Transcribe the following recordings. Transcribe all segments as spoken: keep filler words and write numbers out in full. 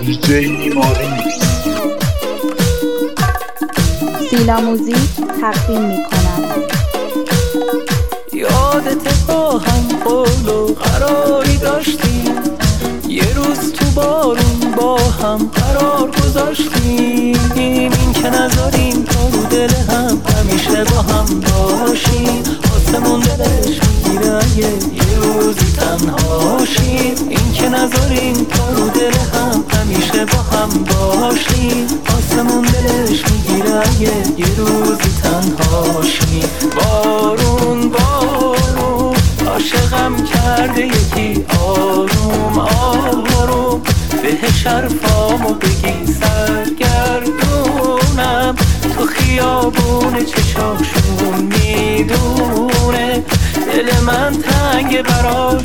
دیجی نیماریکس. سیلا موزیک تقدیم می‌کند. یادت با هم قول و قراری داشتیم، یه روز تو بارون با هم قرار گذاشتیم، این که نذاریم تا رو دل هم همیشه با هم باشیم. آسمون دلش میگیره اگه یه روزی تنهاشیم، این که نذاریم تا رو دل هم همیشه با هم باشیم. آسمون دلش میگیره اگه یه روزی تنهاشیم. بارون بارون عاشقم کرده یکی آروم آروم، بهش حرفامو بگی سرگردونم، تو خیابون چشاشون میدونه دل من تنگ براش.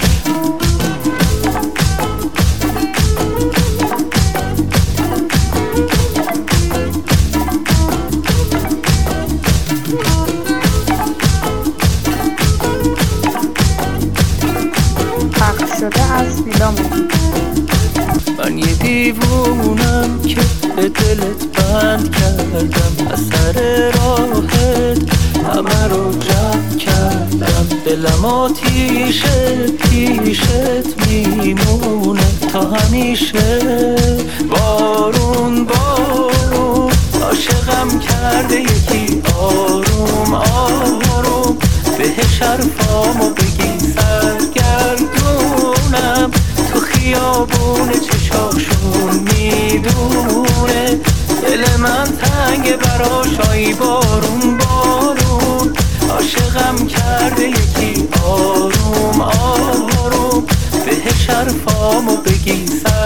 پخش شده از سیلا موزیک. من یه دیوونم که به دلت بند کردم، از سر راحت همه رو جمع کردم، دلم آتیشه پیشت میمونه تا همیشه. بارون بارون عاشقم کرده یکی آروم آروم، بهش حرفامو بگی سرگردونم، تو خیابون چشاشون میدونه دل من تنگ براش. آی بارون بارون عاشقم کرده یکی آروم آروم، بهش حرفامو بگی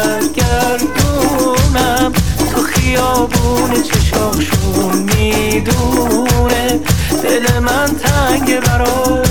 سرگردونم، تو خیابون چشاشون میدونه دل من تنگ براش.